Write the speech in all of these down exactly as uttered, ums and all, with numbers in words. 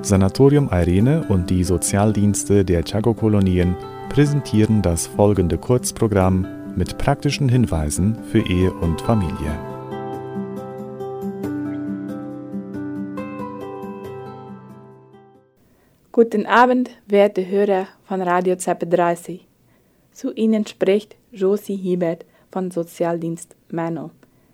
Sanatorium Irene und die Sozialdienste der Tchago-Kolonien präsentieren das folgende Kurzprogramm mit praktischen Hinweisen für Ehe und Familie. Guten Abend, werte Hörer von Radio Zeppe dreißig. Zu Ihnen spricht Josie Hiebert von Sozialdienst Menno.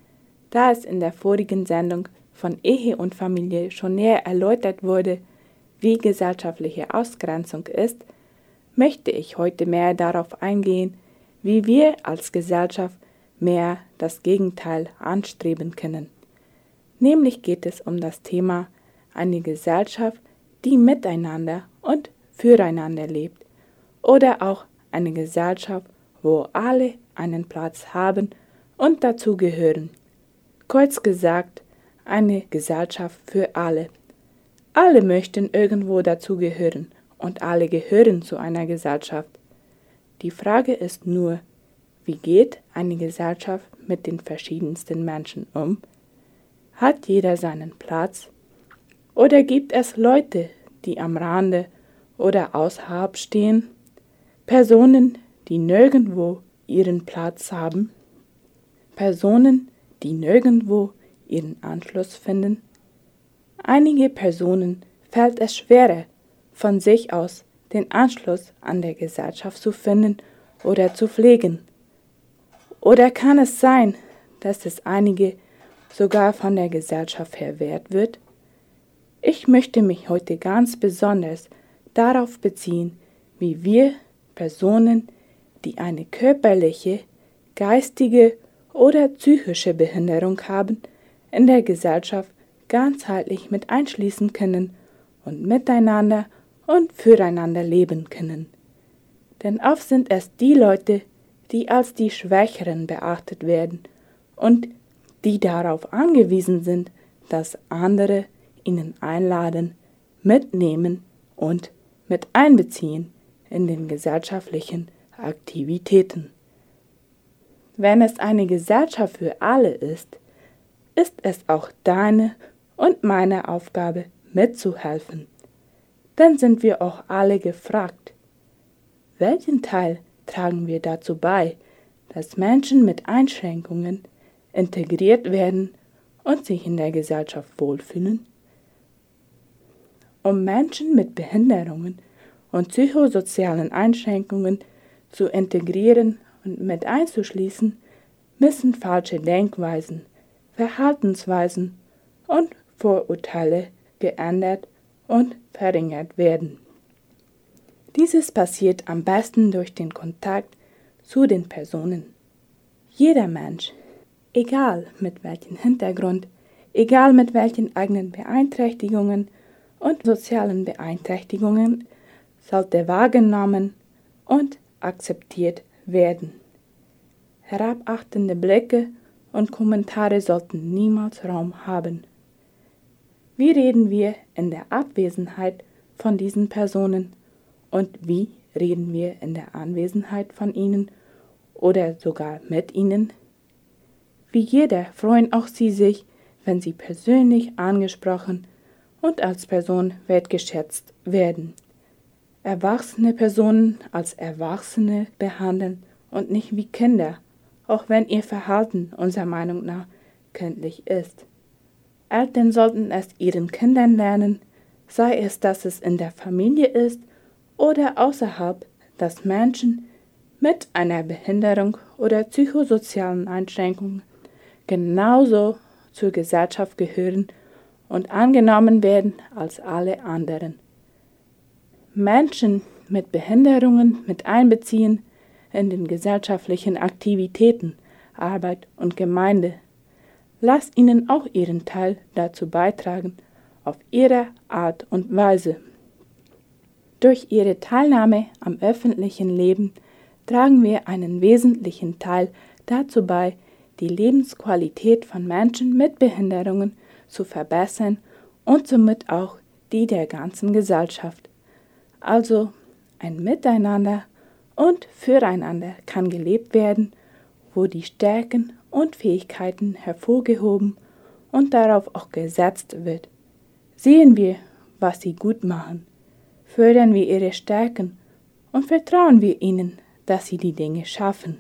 Da es in der vorigen Sendung von Ehe und Familie schon näher erläutert wurde, wie gesellschaftliche Ausgrenzung ist, möchte ich heute mehr darauf eingehen, wie wir als Gesellschaft mehr das Gegenteil anstreben können. Nämlich geht es um das Thema eine Gesellschaft, die miteinander und füreinander lebt, oder auch eine Gesellschaft, wo alle einen Platz haben und dazugehören. Kurz gesagt, eine Gesellschaft für alle. Alle möchten irgendwo dazugehören und alle gehören zu einer Gesellschaft. Die Frage ist nur, wie geht eine Gesellschaft mit den verschiedensten Menschen um? Hat jeder seinen Platz? Oder gibt es Leute, die am Rande oder außerhalb stehen? Personen, die nirgendwo ihren Platz haben? Personen, die nirgendwo ihren Anschluss finden? Einige Personen fällt es schwerer, von sich aus den Anschluss an der Gesellschaft zu finden oder zu pflegen. Oder kann es sein, dass es einige sogar von der Gesellschaft verwehrt wird? Ich möchte mich heute ganz besonders darauf beziehen, wie wir Personen, die eine körperliche, geistige oder psychische Behinderung haben, in der Gesellschaft ganzheitlich mit einschließen können und miteinander und füreinander leben können. Denn oft sind es die Leute, die als die Schwächeren beachtet werden und die darauf angewiesen sind, dass andere ihnen einladen, mitnehmen und mit einbeziehen in den gesellschaftlichen Aktivitäten. Wenn es eine Gesellschaft für alle ist, ist es auch deine und meine Aufgabe, mitzuhelfen. Dann sind wir auch alle gefragt. Welchen Teil tragen wir dazu bei, dass Menschen mit Einschränkungen integriert werden und sich in der Gesellschaft wohlfühlen? Um Menschen mit Behinderungen und psychosozialen Einschränkungen zu integrieren und mit einzuschließen, müssen falsche Denkweisen, Verhaltensweisen und Vorurteile geändert und verringert werden. Dieses passiert am besten durch den Kontakt zu den Personen. Jeder Mensch, egal mit welchem Hintergrund, egal mit welchen eigenen Beeinträchtigungen und sozialen Beeinträchtigungen, sollte wahrgenommen und akzeptiert werden. Herabachtende Blicke und Kommentare sollten niemals Raum haben. Wie reden wir in der Abwesenheit von diesen Personen und wie reden wir in der Anwesenheit von ihnen oder sogar mit ihnen? Wie jeder freuen auch sie sich, wenn sie persönlich angesprochen und als Person wertgeschätzt werden. Erwachsene Personen als Erwachsene behandeln und nicht wie Kinder, auch wenn ihr Verhalten unserer Meinung nach kindlich ist. Eltern sollten es ihren Kindern lernen, sei es, dass es in der Familie ist oder außerhalb, dass Menschen mit einer Behinderung oder psychosozialen Einschränkungen genauso zur Gesellschaft gehören und angenommen werden als alle anderen. Menschen mit Behinderungen mit einbeziehen in den gesellschaftlichen Aktivitäten, Arbeit und Gemeinde. Lass ihnen auch ihren Teil dazu beitragen, auf ihre Art und Weise. Durch ihre Teilnahme am öffentlichen Leben tragen wir einen wesentlichen Teil dazu bei, die Lebensqualität von Menschen mit Behinderungen zu verbessern und somit auch die der ganzen Gesellschaft. Also ein Miteinander und Füreinander kann gelebt werden, wo die Stärken und Fähigkeiten hervorgehoben und darauf auch gesetzt wird. Sehen wir, was sie gut machen, fördern wir ihre Stärken und vertrauen wir ihnen, dass sie die Dinge schaffen.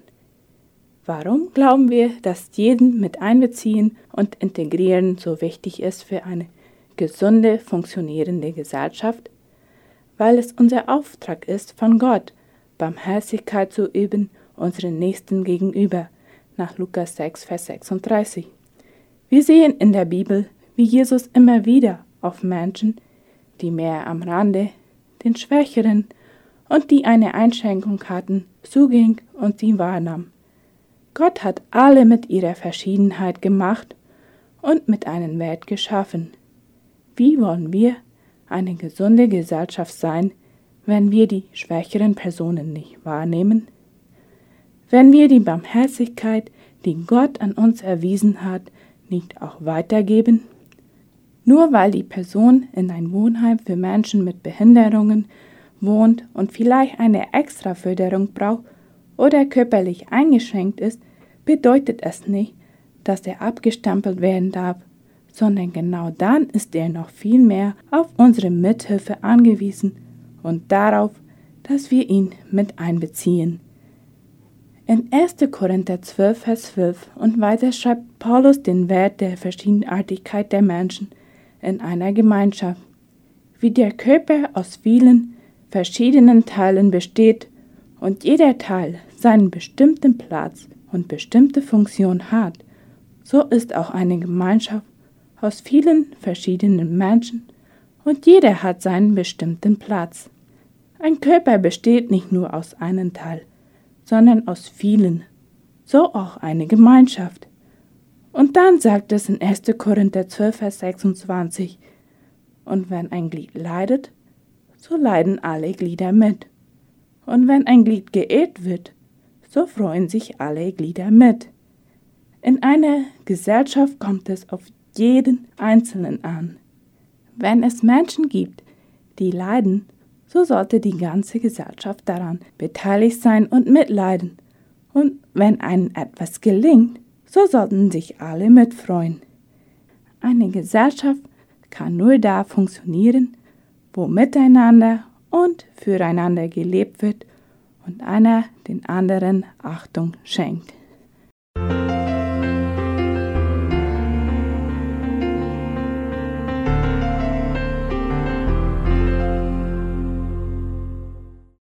Warum glauben wir, dass jeden mit einbeziehen und integrieren so wichtig ist für eine gesunde, funktionierende Gesellschaft? Weil es unser Auftrag ist von Gott, Barmherzigkeit zu üben unseren Nächsten gegenüber, nach Lukas sechs, Vers sechsunddreißig. Wir sehen in der Bibel, wie Jesus immer wieder auf Menschen, die mehr am Rande, den Schwächeren und die eine Einschränkung hatten, zuging und sie wahrnahm. Gott hat alle mit ihrer Verschiedenheit gemacht und mit einem Wert geschaffen. Wie wollen wir eine gesunde Gesellschaft sein, wenn wir die schwächeren Personen nicht wahrnehmen? Wenn wir die Barmherzigkeit, die Gott an uns erwiesen hat, nicht auch weitergeben? Nur weil die Person in ein Wohnheim für Menschen mit Behinderungen wohnt und vielleicht eine Extraförderung braucht oder körperlich eingeschränkt ist, bedeutet es nicht, dass er abgestempelt werden darf, sondern genau dann ist er noch viel mehr auf unsere Mithilfe angewiesen und darauf, dass wir ihn mit einbeziehen. In erster Korinther zwölf, Vers zwölf und weiter schreibt Paulus den Wert der Verschiedenartigkeit der Menschen in einer Gemeinschaft. Wie der Körper aus vielen verschiedenen Teilen besteht und jeder Teil seinen bestimmten Platz und bestimmte Funktion hat, so ist auch eine Gemeinschaft aus vielen verschiedenen Menschen und jeder hat seinen bestimmten Platz. Ein Körper besteht nicht nur aus einem Teil, sondern aus vielen, so auch eine Gemeinschaft. Und dann sagt es in erster Korinther zwölf, Vers sechsundzwanzig, und wenn ein Glied leidet, so leiden alle Glieder mit. Und wenn ein Glied geehrt wird, so freuen sich alle Glieder mit. In einer Gesellschaft kommt es auf jeden Einzelnen an. Wenn es Menschen gibt, die leiden, so sollte die ganze Gesellschaft daran beteiligt sein und mitleiden. Und wenn einem etwas gelingt, so sollten sich alle mitfreuen. Eine Gesellschaft kann nur da funktionieren, wo miteinander und füreinander gelebt wird und einer den anderen Achtung schenkt.